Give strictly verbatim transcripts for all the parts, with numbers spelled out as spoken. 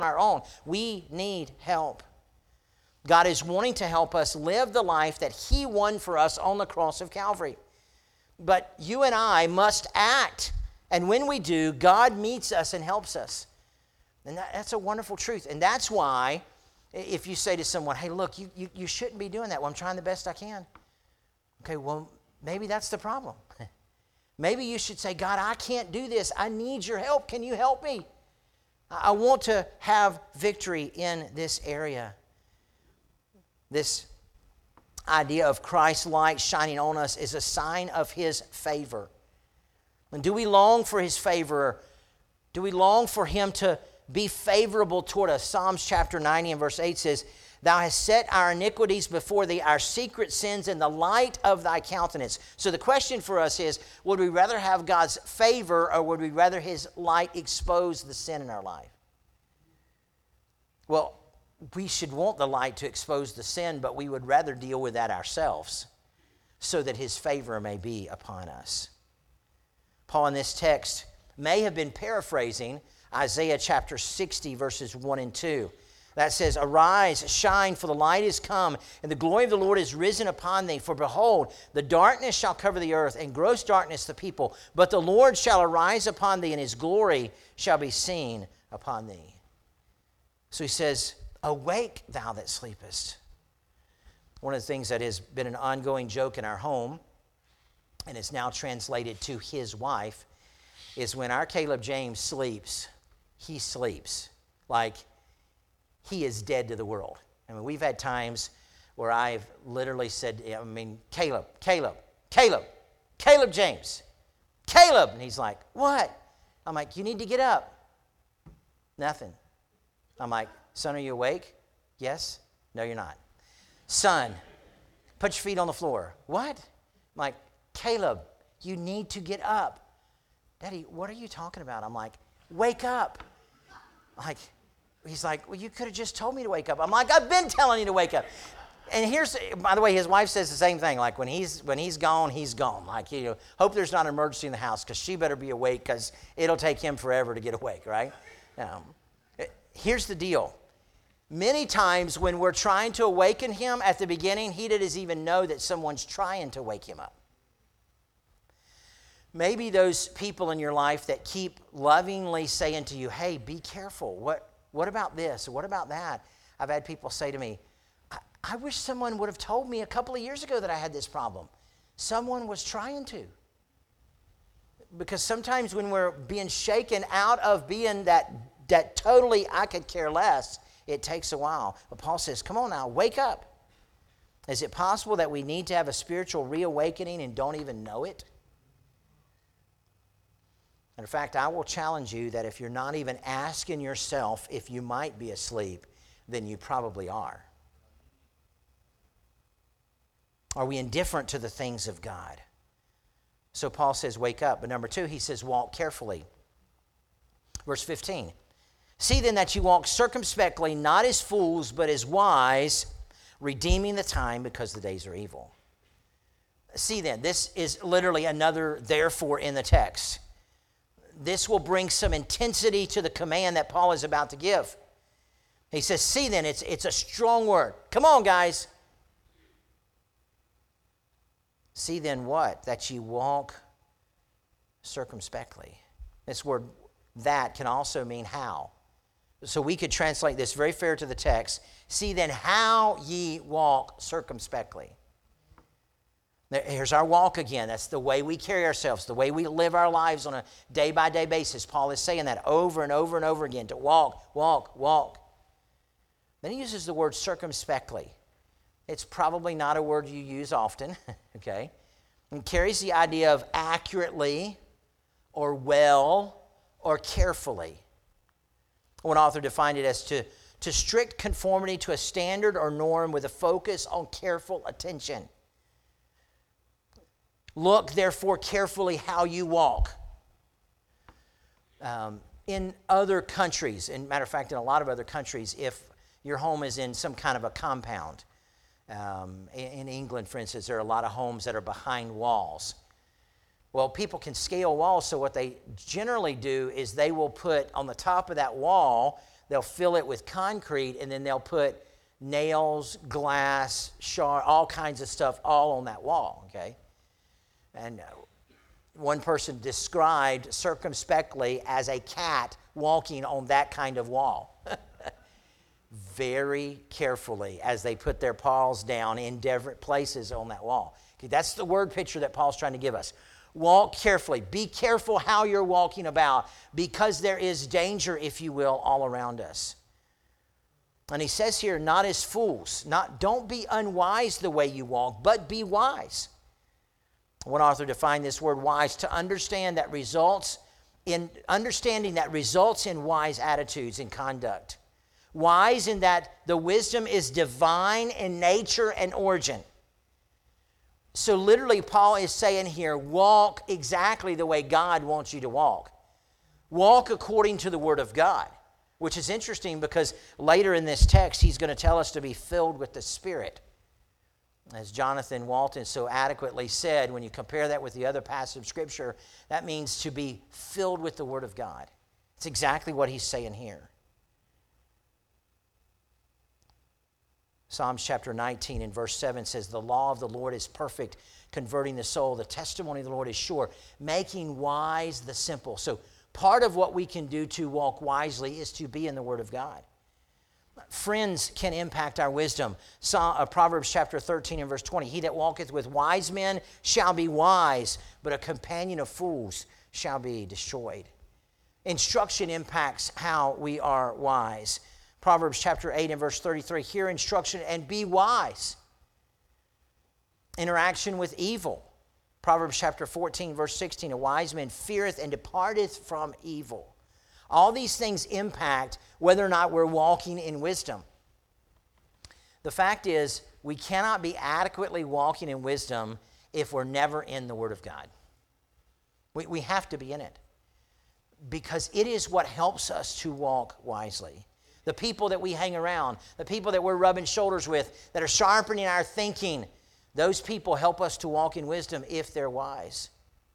our own. We need help. God is wanting to help us live the life that He won for us on the cross of Calvary. But you and I must act. And when we do, God meets us and helps us. And that, that's a wonderful truth. And that's why if you say to someone, hey, look, you, you, you shouldn't be doing that. Well, I'm trying the best I can. Okay, well, maybe that's the problem. Maybe you should say, God, I can't do this. I need your help. Can you help me? I want to have victory in this area. This idea of Christ's light shining on us is a sign of His favor. And do we long for His favor? Do we long for Him to be favorable toward us? Psalms chapter ninety and verse eight says, Thou hast set our iniquities before Thee, our secret sins in the light of Thy countenance. So the question for us is, would we rather have God's favor or would we rather His light expose the sin in our life? Well, we should want the light to expose the sin, but we would rather deal with that ourselves so that His favor may be upon us. Paul in this text may have been paraphrasing Isaiah chapter sixty, verses one and two. That says, Arise, shine, for the light is come, and the glory of the Lord is risen upon thee. For behold, the darkness shall cover the earth, and gross darkness the people. But the Lord shall arise upon thee, and His glory shall be seen upon thee. So he says, Awake, thou that sleepest. One of the things that has been an ongoing joke in our home, and is now translated to his wife, is when our Caleb James sleeps, he sleeps like he is dead to the world. I mean, we've had times where I've literally said, I mean, Caleb, Caleb, Caleb, Caleb James, Caleb. And he's like, what? I'm like, you need to get up. Nothing. I'm like, son, are you awake? Yes. No, you're not. Son, put your feet on the floor. What? I'm like, Caleb, you need to get up. Daddy, what are you talking about? I'm like, wake up. Like, he's like, well, you could have just told me to wake up. I'm like, I've been telling you to wake up. And here's, by the way, his wife says the same thing. Like, when he's when he's gone, he's gone. Like, you know, hope there's not an emergency in the house because she better be awake because it'll take him forever to get awake, right? Um, here's the deal. Many times when we're trying to awaken him at the beginning, he doesn't even know that someone's trying to wake him up. Maybe those people in your life that keep lovingly saying to you, hey, be careful. What What about this? What about that? I've had people say to me, I, I wish someone would have told me a couple of years ago that I had this problem. Someone was trying to. Because sometimes when we're being shaken out of being that, that totally I could care less, it takes a while. But Paul says, come on now, wake up. Is it possible that we need to have a spiritual reawakening and don't even know it? In fact, I will challenge you that if you're not even asking yourself if you might be asleep, then you probably are. Are we indifferent to the things of God? So Paul says, wake up. But number two, he says, walk carefully. Verse fifteen. See then that you walk circumspectly, not as fools, but as wise, redeeming the time because the days are evil. See then, this is literally another therefore in the text. This will bring some intensity to the command that Paul is about to give. He says, see then, it's, it's a strong word. Come on, guys. See then what? That ye walk circumspectly. This word, that, can also mean how. So we could translate this very fair to the text. See then how ye walk circumspectly. Here's our walk again. That's the way we carry ourselves, the way we live our lives on a day-by-day basis. Paul is saying that over and over and over again, to walk, walk, walk. Then he uses the word circumspectly. It's probably not a word you use often, okay? It carries the idea of accurately or well or carefully. One author defined it as to, to strict conformity to a standard or norm with a focus on careful attention. Look, therefore, carefully how you walk. Um, in other countries, and matter of fact, in a lot of other countries, if your home is in some kind of a compound, um, in England, for instance, there are a lot of homes that are behind walls. Well, people can scale walls, so what they generally do is they will put on the top of that wall, they'll fill it with concrete, and then they'll put nails, glass, shard, all kinds of stuff all on that wall, okay? And uh, one person described circumspectly as a cat walking on that kind of wall. Very carefully as they put their paws down in different places on that wall. Okay, that's the word picture that Paul's trying to give us. Walk carefully. Be careful how you're walking about, because there is danger, if you will, all around us. And he says here, not as fools. Not, don't be unwise the way you walk, but be wise. One author defined this word wise to understand that results in understanding that results in wise attitudes and conduct. Wise in that the wisdom is divine in nature and origin. So literally, Paul is saying here, walk exactly the way God wants you to walk. Walk according to the Word of God, which is interesting because later in this text, he's going to tell us to be filled with the Spirit. As Jonathan Walton so adequately said, when you compare that with the other passage of Scripture, that means to be filled with the Word of God. It's exactly what he's saying here. Psalms chapter nineteen and verse seven says, the law of the Lord is perfect, converting the soul. The testimony of the Lord is sure, making wise the simple. So part of what we can do to walk wisely is to be in the Word of God. Friends can impact our wisdom. Proverbs chapter thirteen and verse twenty, he that walketh with wise men shall be wise, but a companion of fools shall be destroyed. Instruction impacts how we are wise. Proverbs chapter eight and verse thirty-three, hear instruction and be wise. Interaction with evil. Proverbs chapter fourteen, verse sixteen, a wise man feareth and departeth from evil. All these things impact whether or not we're walking in wisdom. The fact is, we cannot be adequately walking in wisdom if we're never in the Word of God. We, we have to be in it, because it is what helps us to walk wisely. The people that we hang around, the people that we're rubbing shoulders with, that are sharpening our thinking, those people help us to walk in wisdom if they're wise.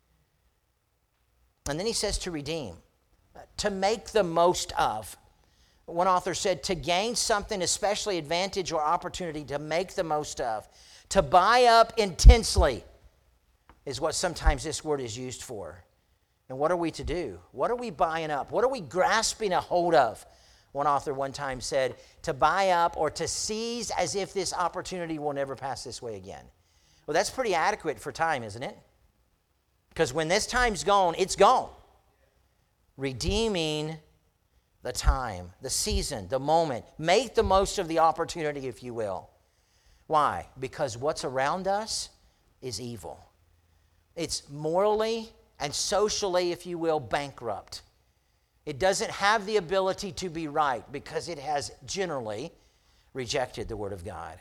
And then he says to redeem, to make the most of. One author said, to gain something, especially advantage or opportunity, to make the most of. To buy up intensely is what sometimes this word is used for. And what are we to do? What are we buying up? What are we grasping a hold of? One author one time said, to buy up or to seize as if this opportunity will never pass this way again. Well, that's pretty adequate for time, isn't it? Because when this time's gone, it's gone. Redeeming the time, the season, the moment. Make the most of the opportunity, if you will. Why? Because what's around us is evil. It's morally and socially, if you will, bankrupt. It doesn't have the ability to be right because it has generally rejected the Word of God.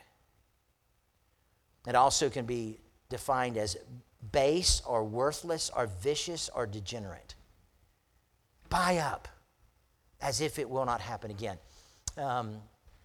It also can be defined as base or worthless or vicious or degenerate. Buy up as if it will not happen again. Um,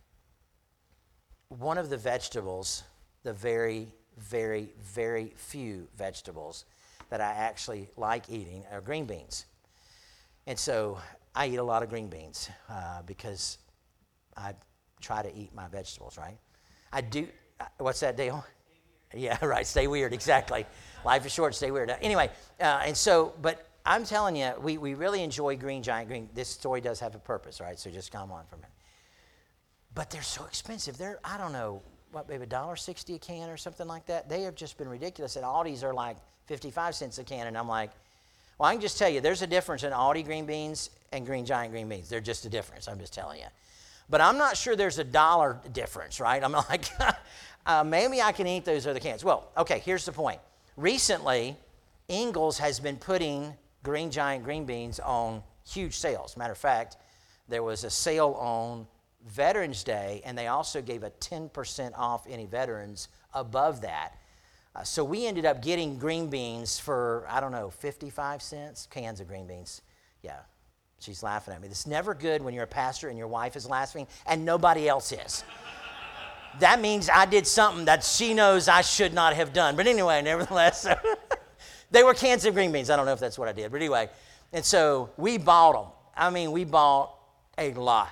one of the vegetables, the very, very, very few vegetables that I actually like eating are green beans. And so I eat a lot of green beans uh, because I try to eat my vegetables, right? I do. Uh, what's that, Dale? Yeah, right. Stay weird. Exactly. Life is short. Stay weird. Anyway, uh, and so, but I'm telling you, we, we really enjoy Green Giant Green. This story does have a purpose, right? So just calm on for a minute. But they're so expensive. They're, I don't know, what, maybe one dollar sixty a can or something like that. They have just been ridiculous. And Aldi's are like fifty-five cents a can. And I'm like, well, I can just tell you, there's a difference in Aldi green beans and Green Giant green beans. They're just a difference. I'm just telling you. But I'm not sure there's a dollar difference, right? I'm like, uh, maybe I can eat those other cans. Well, okay, here's the point. Recently, Ingles has been putting Green Giant green beans on huge sales. Matter of fact, there was a sale on Veterans Day, and they also gave a ten percent off any veterans above that. Uh, so we ended up getting green beans for, I don't know, fifty-five cents, cans of green beans. Yeah, she's laughing at me. It's never good when you're a pastor and your wife is laughing and nobody else is. That means I did something that she knows I should not have done. But anyway, nevertheless, they were cans of green beans. I don't know if that's what I did. But anyway, and so we bought them. I mean, we bought a lot.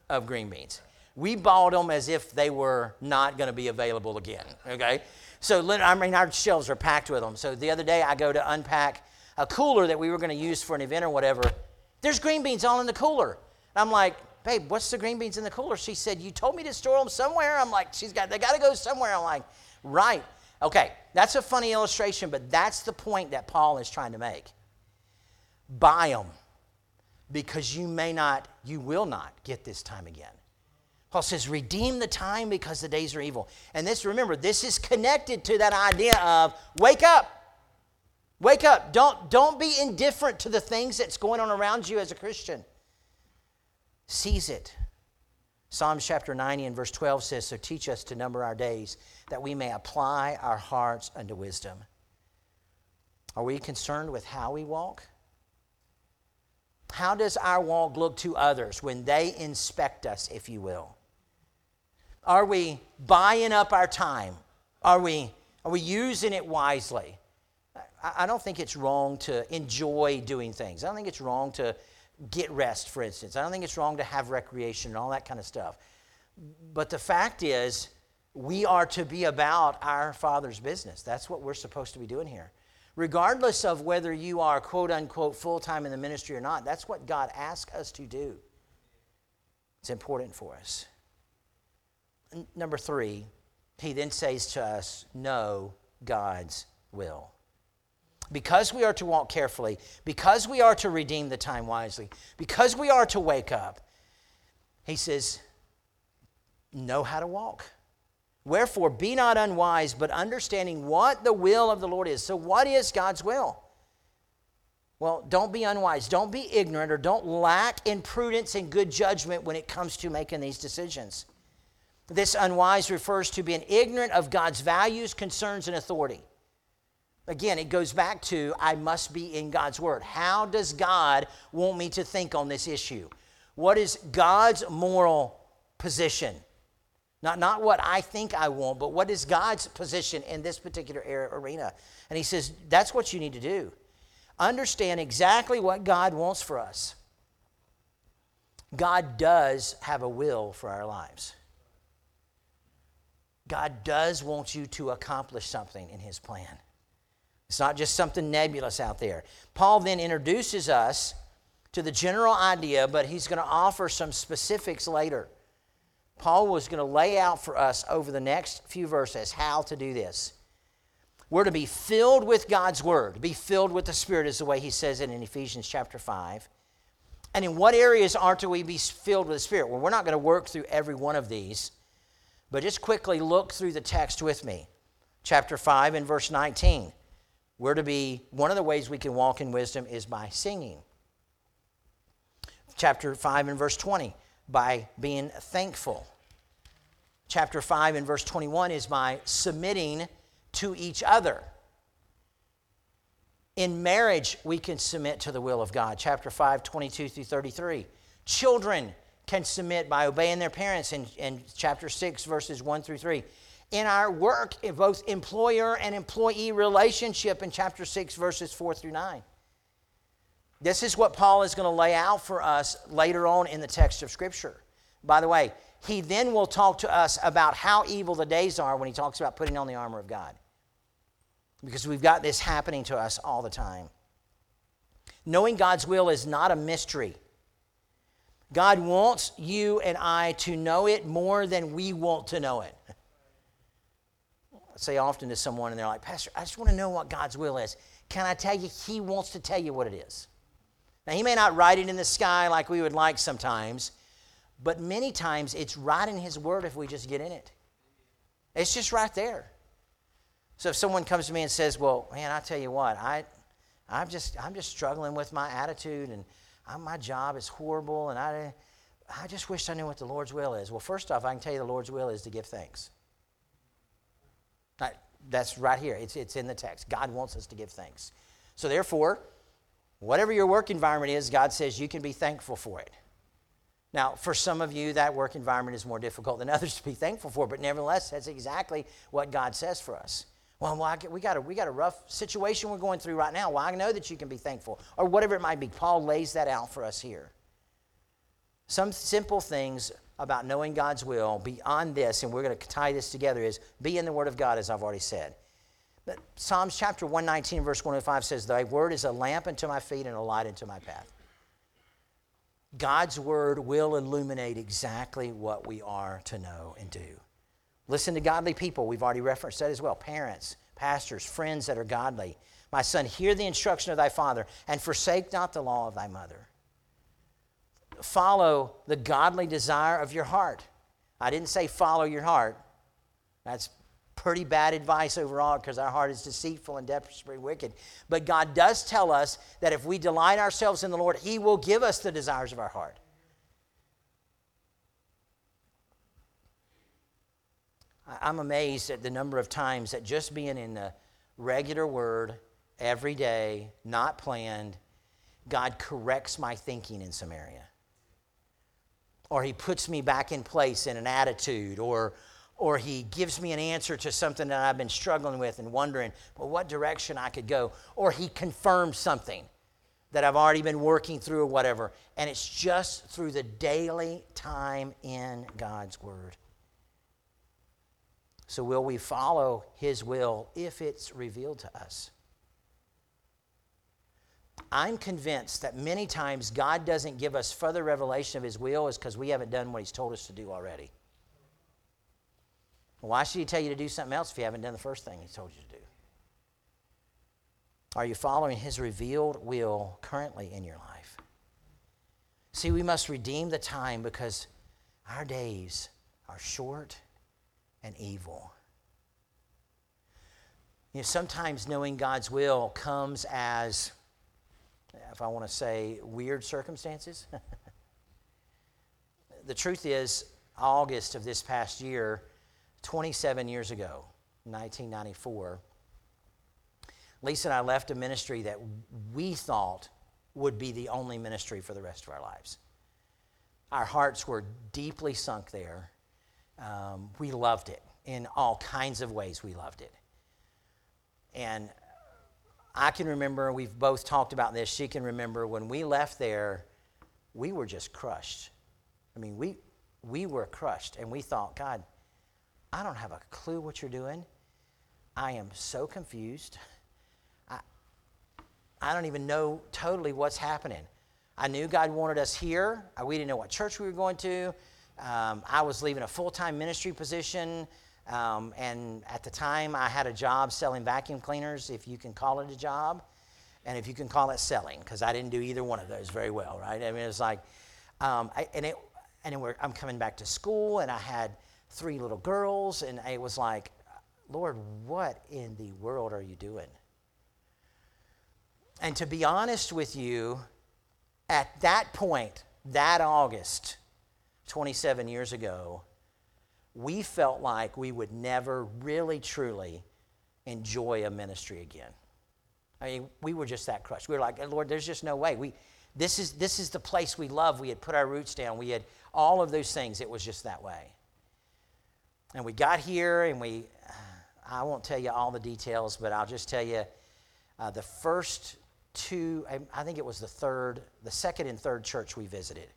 of green beans. We bought them as if they were not going to be available again, okay? So, I mean, our shelves are packed with them. So the other day I go to unpack a cooler that we were going to use for an event or whatever. There's green beans all in the cooler. And I'm like, babe, what's the green beans in the cooler? She said, you told me to store them somewhere. I'm like, she's got, they got to go somewhere. I'm like, right. Okay, that's a funny illustration, but that's the point that Paul is trying to make. Buy them, because you may not, you will not get this time again. Paul says, redeem the time because the days are evil. And this, remember, this is connected to that idea of wake up. Wake up. Don't, don't be indifferent to the things that's going on around you as a Christian. Seize it. Psalms chapter ninety and verse twelve says, so teach us to number our days, that we may apply our hearts unto wisdom. Are we concerned with how we walk? How does our walk look to others when they inspect us, if you will? Are we buying up our time? Are we, are we using it wisely? I, I don't think it's wrong to enjoy doing things. I don't think it's wrong to get rest, for instance. I don't think it's wrong to have recreation and all that kind of stuff. But the fact is, we are to be about our Father's business. That's what we're supposed to be doing here. Regardless of whether you are, quote unquote, full-time in the ministry or not, that's what God asks us to do. It's important for us. N- number three, he then says to us, know God's will. Because we are to walk carefully, because we are to redeem the time wisely, because we are to wake up, he says, know how to walk. Wherefore, be not unwise, but understanding what the will of the Lord is. So what is God's will? Well, don't be unwise. Don't be ignorant, or don't lack in prudence and good judgment when it comes to making these decisions. This unwise refers to being ignorant of God's values, concerns, and authority. Again, it goes back to, I must be in God's Word. How does God want me to think on this issue? What is God's moral position? Not, not what I think I want, but what is God's position in this particular area, arena? And he says, that's what you need to do. Understand exactly what God wants for us. God does have a will for our lives. God does want you to accomplish something in his plan. It's not just something nebulous out there. Paul then introduces us to the general idea, but he's going to offer some specifics later. Paul was going to lay out for us over the next few verses how to do this. We're to be filled with God's Word. Be filled with the Spirit is the way he says it in Ephesians chapter five. And in what areas aren't we be filled with the Spirit? Well, we're not going to work through every one of these, but just quickly look through the text with me. Chapter five and verse nineteen. We're to be, one of the ways we can walk in wisdom is by singing. Chapter five and verse twenty. By being thankful. Chapter five and verse twenty-one is by submitting to each other. In marriage, we can submit to the will of God. Chapter five, twenty-two through thirty-three. Children can submit by obeying their parents in, in chapter six, verses one through three. In our work, in both employer and employee relationship in chapter six, verses four through nine. This is what Paul is going to lay out for us later on in the text of Scripture. By the way, he then will talk to us about how evil the days are when he talks about putting on the armor of God. Because we've got this happening to us all the time. Knowing God's will is not a mystery. God wants you and I to know it more than we want to know it. I say often to someone, and they're like, Pastor, I just want to know what God's will is. Can I tell you, he wants to tell you what it is. Now, he may not write it in the sky like we would like sometimes, but many times it's right in his word if we just get in it. It's just right there. So if someone comes to me and says, well, man, I tell you what, I, I'm just I'm just struggling with my attitude, and I, my job is horrible, and I, I just wish I knew what the Lord's will is. Well, first off, I can tell you the Lord's will is to give thanks. That's right here. It's, it's in the text. God wants us to give thanks. So therefore, whatever your work environment is, God says you can be thankful for it. Now, for some of you, that work environment is more difficult than others to be thankful for, but nevertheless, that's exactly what God says for us. Well, well I get, we, got a, we got a rough situation we're going through right now. Well, I know that you can be thankful, or whatever it might be. Paul lays that out for us here. Some simple things about knowing God's will beyond this, and we're going to tie this together, is be in the Word of God, as I've already said. But Psalms chapter one nineteen, verse one oh five says, thy word is a lamp unto my feet and a light unto my path. God's word will illuminate exactly what we are to know and do. Listen to godly people. We've already referenced that as well. Parents, pastors, friends that are godly. My son, hear the instruction of thy father, and forsake not the law of thy mother. Follow the godly desire of your heart. I didn't say follow your heart. That's pretty bad advice overall, because our heart is deceitful and desperately wicked. But God does tell us that if we delight ourselves in the Lord, He will give us the desires of our heart. I'm amazed at the number of times that just being in the regular Word every day, not planned, God corrects my thinking in some area. Or He puts me back in place in an attitude, or Or He gives me an answer to something that I've been struggling with and wondering, well, what direction I could go. Or He confirms something that I've already been working through or whatever. And it's just through the daily time in God's Word. So will we follow His will if it's revealed to us? I'm convinced that many times God doesn't give us further revelation of His will is because we haven't done what He's told us to do already. Why should He tell you to do something else if you haven't done the first thing He told you to do? Are you following His revealed will currently in your life? See, we must redeem the time because our days are short and evil. You know, sometimes knowing God's will comes as, if I want to say, weird circumstances. The truth is, August of this past year, twenty-seven years ago, nineteen ninety-four, Lisa and I left a ministry that we thought would be the only ministry for the rest of our lives. Our hearts were deeply sunk there. Um, we loved it. In all kinds of ways, we loved it. And I can remember, we've both talked about this, she can remember when we left there, we were just crushed. I mean, we we were crushed, and we thought, God, I don't have a clue what you're doing. I am so confused. I, I don't even know totally what's happening. I knew God wanted us here. We didn't know what church we were going to. Um, I was leaving a full-time ministry position, um, and at the time I had a job selling vacuum cleaners, if you can call it a job, and if you can call it selling, because I didn't do either one of those very well, right? I mean, it was like, um, I, and it, and it were, I'm coming back to school, and I had three little girls, and it was like, Lord, what in the world are you doing? And to be honest with you, at that point, that August, twenty-seven years ago, we felt like we would never really, truly enjoy a ministry again. I mean, we were just that crushed. We were like, Lord, there's just no way. We, this is, this is the place we love. We had put our roots down. We had all of those things. It was just that way. And we got here, and we, I won't tell you all the details, but I'll just tell you uh, the first two, I, I think it was the third, the second and third church we visited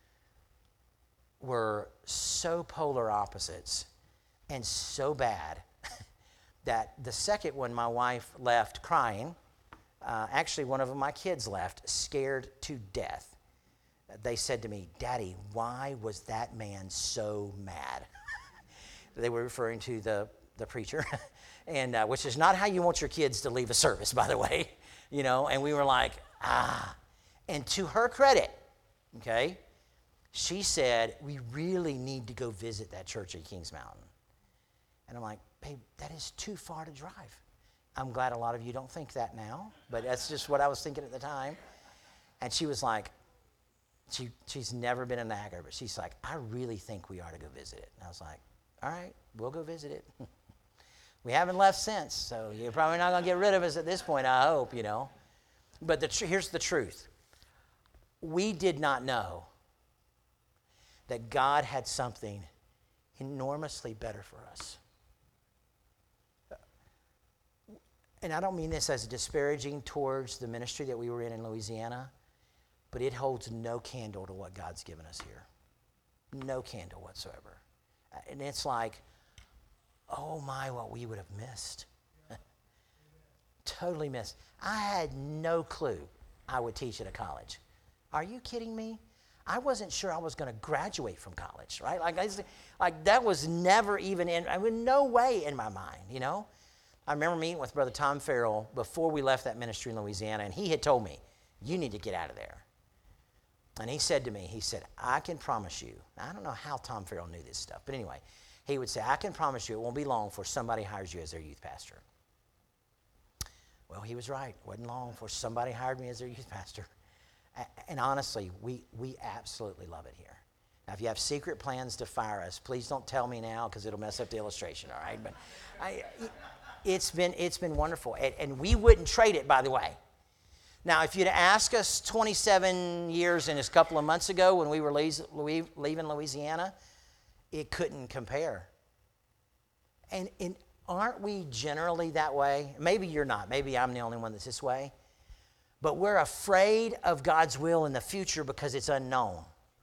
were so polar opposites and so bad that the second one, my wife left crying. Uh, actually, one of my kids left scared to death. They said to me, Daddy, why was that man so mad? They were referring to the, the preacher, and uh, which is not how you want your kids to leave a service, by the way. You know, and we were like, ah. And to her credit, okay, she said, we really need to go visit that church at Kings Mountain. And I'm like, babe, that is too far to drive. I'm glad a lot of you don't think that now, but that's just what I was thinking at the time. And she was like, she she's never been in Niagara, but she's like, I really think we ought to go visit it. And I was like, all right, we'll go visit it. We haven't left since, so you're probably not going to get rid of us at this point, I hope, you know. But the tr- here's the truth. We did not know that God had something enormously better for us. And I don't mean this as disparaging towards the ministry that we were in in Louisiana, but it holds no candle to what God's given us here. No candle whatsoever. And it's like, oh my, what we would have missed. Totally missed. I had no clue I would teach at a college. Are you kidding me? I wasn't sure I was going to graduate from college, right? Like, I, like that was never even in, I mean, no way in my mind, you know? I remember meeting with Brother Tom Farrell before we left that ministry in Louisiana, and he had told me, you need to get out of there. And he said to me, he said, I can promise you, I don't know how Tom Farrell knew this stuff, but anyway, he would say, I can promise you it won't be long before somebody hires you as their youth pastor. Well, he was right. It wasn't long before somebody hired me as their youth pastor. And honestly, we, we absolutely love it here. Now, if you have secret plans to fire us, please don't tell me now because it'll mess up the illustration, all right? But I, it's been it's been wonderful. And, and we wouldn't trade it, by the way. Now, if you'd asked us twenty-seven years and a couple of months ago when we were leaving Louisiana, it couldn't compare. And, and aren't we generally that way? Maybe you're not. Maybe I'm the only one that's this way. But we're afraid of God's will in the future because it's unknown.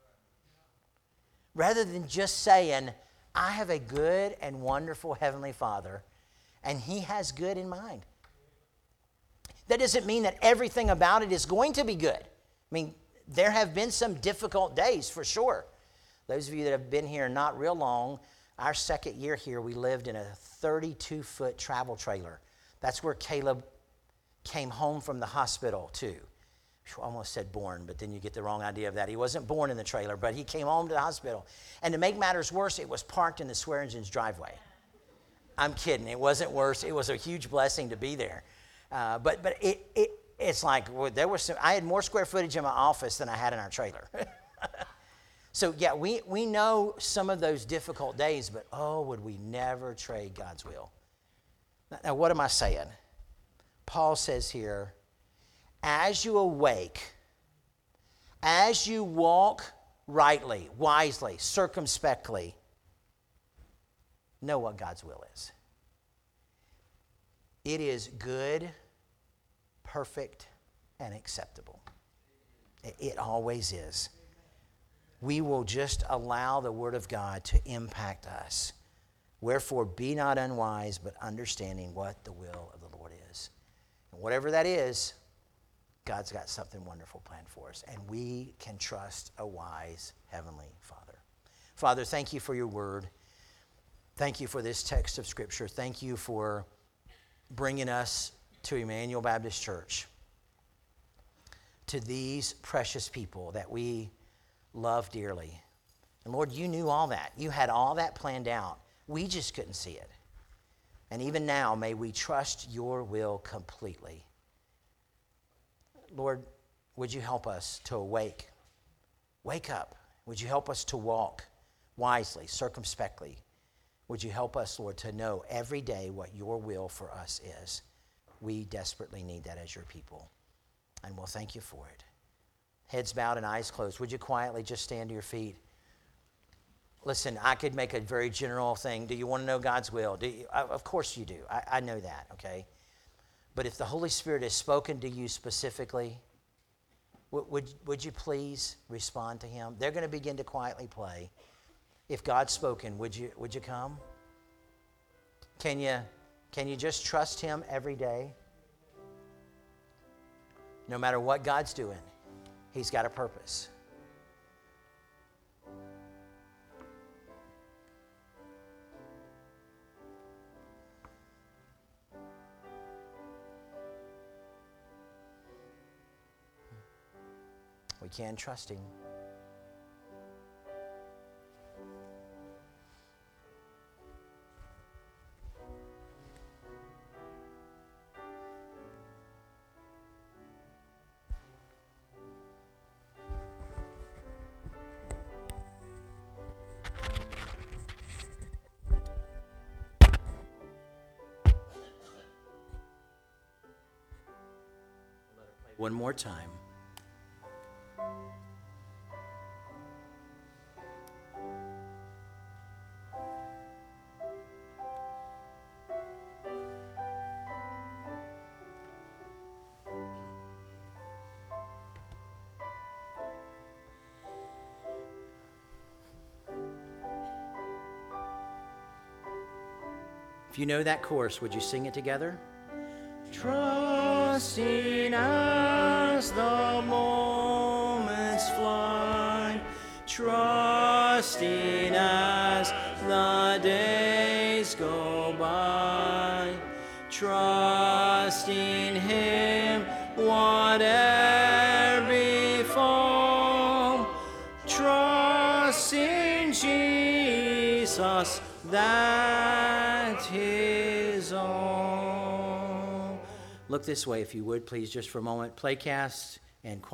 Rather than just saying, I have a good and wonderful Heavenly Father, and He has good in mind. That doesn't mean that everything about it is going to be good. I mean, there have been some difficult days for sure. Those of you that have been here not real long, our second year here, we lived in a thirty-two foot travel trailer. That's where Caleb came home from the hospital too. I almost said born, but then you get the wrong idea of that. He wasn't born in the trailer, but he came home to the hospital. And to make matters worse, it was parked in the Swearingen's driveway. I'm kidding. It wasn't worse. It was a huge blessing to be there. Uh, but but it, it it's like well, there was some. I had more square footage in my office than I had in our trailer. So yeah, we we know some of those difficult days, but oh, would we never trade God's will? Now, now what am I saying? Paul says here, as you awake, as you walk rightly, wisely, circumspectly, know what God's will is. It is good, perfect, and acceptable. It always is. We will just allow the Word of God to impact us. Wherefore, be not unwise, but understanding what the will of the Lord is. And whatever that is, God's got something wonderful planned for us. And we can trust a wise Heavenly Father. Father, thank you for your Word. Thank you for this text of Scripture. Thank you for bringing us to Emmanuel Baptist Church, to these precious people that we love dearly. And Lord, you knew all that. You had all that planned out. We just couldn't see it. And even now, may we trust your will completely. Lord, would you help us to awake? Wake up. Would you help us to walk wisely, circumspectly? Would you help us, Lord, to know every day what your will for us is? We desperately need that as your people. And we'll thank you for it. Heads bowed and eyes closed. Would you quietly just stand to your feet? Listen, I could make a very general thing. Do you want to know God's will? Do you? Of course you do. I, I know that, okay? But if the Holy Spirit has spoken to you specifically, would, would, would you please respond to him? They're going to begin to quietly play. If God's spoken, would you, would you come? Can you, can you just trust him every day? No matter what God's doing, he's got a purpose. We can trust him. One more time. If you know that chorus, would you sing it together? Trusting as the moments fly, trusting as the days go by, trusting Him, whatever befall, trusting Jesus, that His all. Look this way, if you would, please, just for a moment. Playcast and